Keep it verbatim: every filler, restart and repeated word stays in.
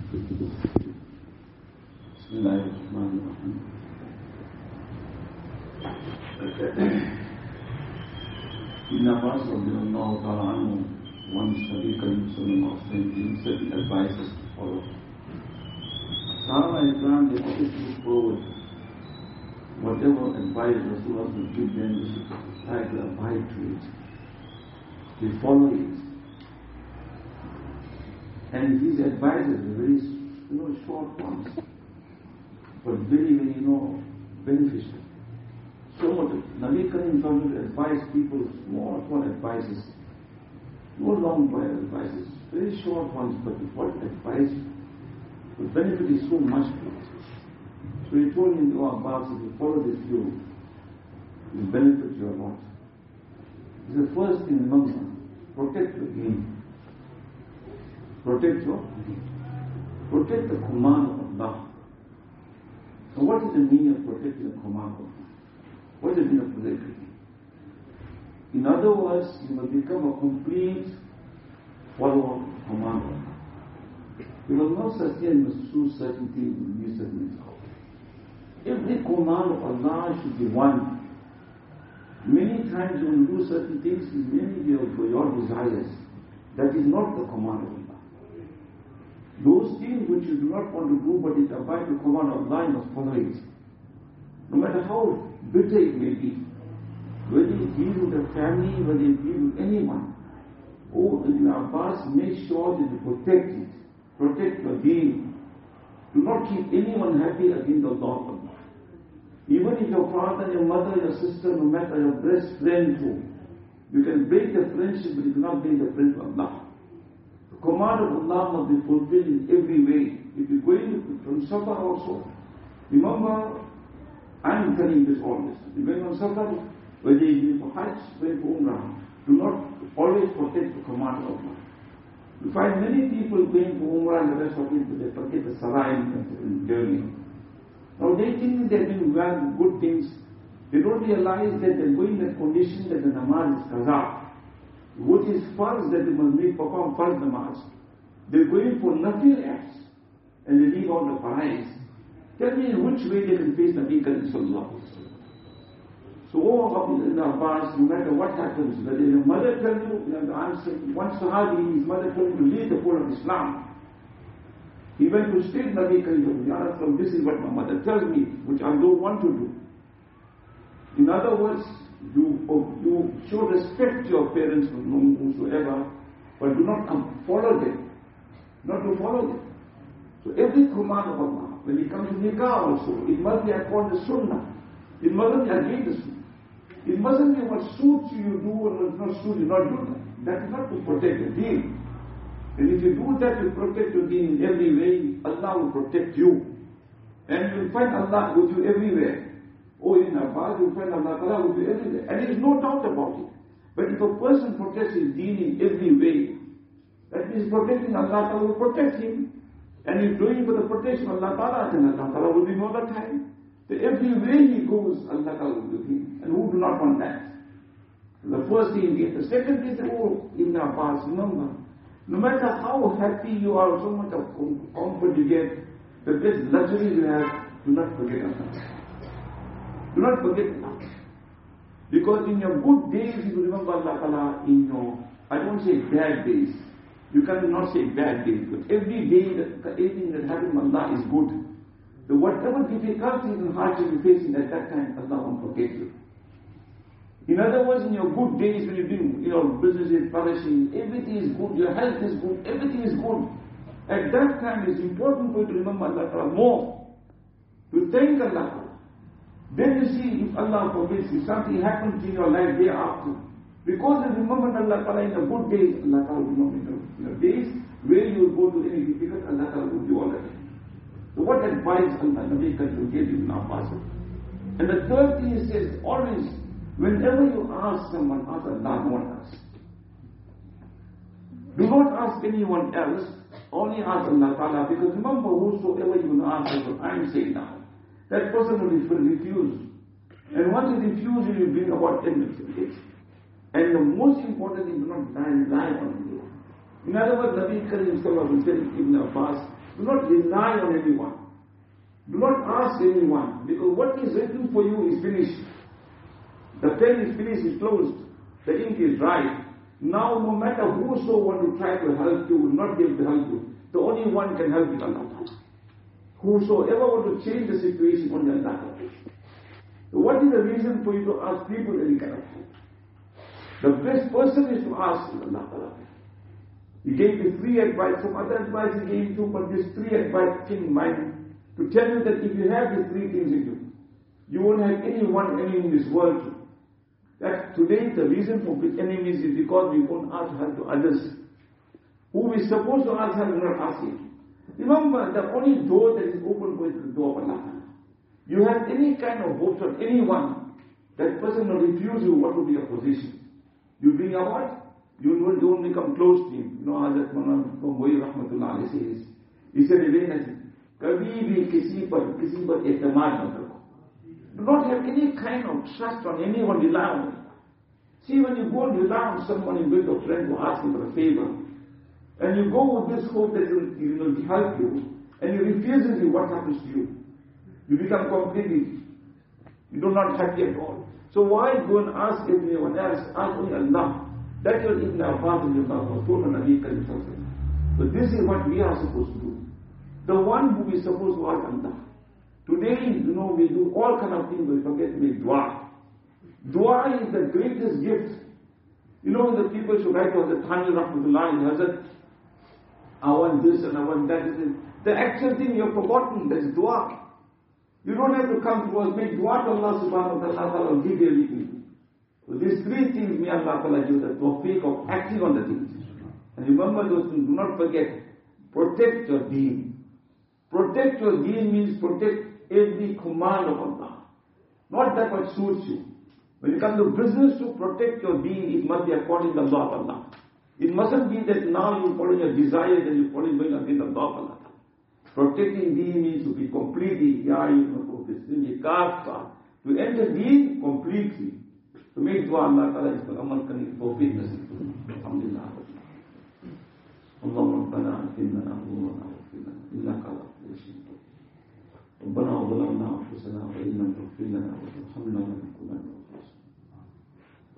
Bismillahirrahmanirrahim. Ibn Abbas radiallahu ta'ala anhu, once Nabi Karim sallallahu alaihi wasallam gave certain advices to follow. Sahaba Islam, they always look forward. Whatever advice Rasulullah would give them, they should try to abide to it. They follow it. And these advices are very, you know, short ones, but very, very, you know, beneficial. So much. Nabi Karim told to advise people small, small advices, no long advices, very short ones, but what advice, the benefit is so much to it. So he told him, oh Abbas, if you follow this view, it will benefit you a lot. It's the first thing, remember, protect your deen. Protect your deen. Protect the command of Allah. So what is the meaning of protecting the command of Allah? What is the meaning of protecting? In other words, you must become a complete follower of the command of Allah. You will not such thing must do certain things and do certain things. Every command of Allah should be one. Many times when you do certain things, it may be for your desires. That is not the command of Allah. Those things which you do not want to do, but it abides the command of Allah, you must follow it. No matter how bitter it may be, whether it deals with a family, whether it deals with anyone. Oh, Ibn Abbas, make sure that you protect it. Protect your deen. Do not keep anyone happy against the law of Allah. Even if your father, your mother, your sister, no matter your best friend too, you can break the friendship, but you cannot break the friendship of Allah. The command of Allah must be fulfilled in every way. If you're going from Safar also, remember, I'm telling this always. You're going on Safar, whether you go for Hajj, whether for Umrah, do not always protect the command of Allah. You find many people going for Umrah and the rest of it, but they forget the Salah in journey. Now they think they're doing well, good things. They don't realize that they're going in a condition that the namaz is qaza. What is first that they must make perform first namaz. They're going for nafil acts and they leave out the farais. Tell me in which way they can face Nabi Karim sallallahu alaihi wasallam. So all in Abbas, no matter what happens, whether your mother tells you, you know, the answer, one Sahabi, his mother told him to leave the fold of Islam. He went to state Nabi Karim, Ya Rasulullah, this is what my mother tells me, which I don't want to do. In other words, you, you show respect to your parents, whosoever, but do not come follow them. Not to follow them. So every command of Allah, when it comes to nikah also, it must be according to sunnah. It mustn't be against the sunnah. It mustn't be what suits you, you do, and what not suits you, not do that. That is not to protect the deen. And if you do that, you protect your deen in every way, Allah will protect you. And you will find Allah with you everywhere. Oh, in Abbas, you will find Allah Ta'ala with you everywhere. And there is no doubt about it. But if a person protects his deen in every way, that means protecting Allah Ta'ala will protect him. And he's doing it for the protection of Allah Ta'ala, then Allah Ta'ala will be more the time. So every way he goes, Allah Ta'ala will be with him. And who do not want that? So the first thing he gets. The second thing is, oh, Ibn Abbas, remember, no matter how happy you are, so much of comfort you get, the best luxury you have, do not forget Allah. Do not forget Allah. Because in your good days, you will remember Allah Ta'ala. In your, I don't say bad days. You cannot say bad days, but every day, that, everything that happens with Allah is good. So whatever difficulties and hardships you're facing at that time, Allah won't forget you. In other words, in your good days when you're doing, you know, business is flourishing, everything is good, your health is good, everything is good. At that time, it's important for you to remember Allah Ta'ala more. To thank Allah. Then you see, if Allah forgives you, something happens in your life day after. Because you remember Allah Ta'ala in the good days, Allah Ta'ala will not remember. In the days where you will go to any difficult, Allah Ta'ala will do all that. So what advice Allah Nabi Karim gave you in Abbas? And the third thing he says, always, whenever you ask someone, ask Allah, not ask. Do not ask anyone else, only ask Allah Ta'ala, because remember, whosoever you ask, that's what I'm saying now, that person will refuse. And once you refuse, you will bring about enmity. And the most important thing, do not lie, lie on you. In other words, Nabi Karim Sallallahu Alaihi Wasallam Ibn Abbas, Do not rely on anyone. Do not ask anyone, because what is written for you is finished. The pen is finished, it's closed. The ink is dry. Now, no matter whoso want to try to help you, will not be able to help you. The only one can help you, Allah. Whosoever want to change the situation, only Allah. So what is the reason for you to ask people any kind of help? The best person is to ask Allah. He gave the three advice. Some other advice he gave too, but this three advice came in mind to tell you that if you have these three things in you, you won't have any one enemy in this world. That today the reason for big enemies is because we won't ask help to others. Who we supposed to ask help, we are not asking. Remember, the only door that is open for is the door of Allah. You have any kind of hopes on anyone, that person will refuse you, what will be your position? You bring a what? You don't, don't become close to him. You know, Hazrat Maulana from Wai Rahmatullah says, he said again, Kabhi bhi kisi par, kisi par ihtimad na karo. Do not have any kind of trust on anyone, rely on him. See, when you go and rely on someone, you go to a friend to ask him for a favor, and you go with this hope that he will help you, and he refuses you, what happens to you? You become completely, you do not happy at all. So why go and ask everyone else? Ask only Allah. That is Ibn Abbas in the Nabi Karim. So this is what we are supposed to do. The one who is supposed to ask Allah. Today, you know, we do all kind of things, we forget to make dua. Dua is the greatest gift. You know, the people should write to Hazrat Thani Rahmatullah and Hazrat, I want this and I want that. The actual thing you have forgotten, that's dua. You don't have to come to us, make dua to Allah subhanahu wa ta'ala, will give you everything. So these three things, may Allah ta'ala give the tawfiq of acting on the things. And remember those things, do not forget, protect your deen. Protect your deen means protect every command of Allah. Not that what suits you. When it comes to business, to protect your deen, it must be according to the law of Allah. It mustn't be that now you follow your desires and you follow going against the law of Allah. Protecting deen means to be completely, ya you to enter deen completely. To make dua Allah Ta'ala is for amal karne ki tawfiq nasib. Alhamdulillah. Allahumma rabbana atina wa atina innaka ala kulli shay'in qadir. ربنا ظلمنا انفسنا وان لم تغفر لنا وترحمنا لنكونن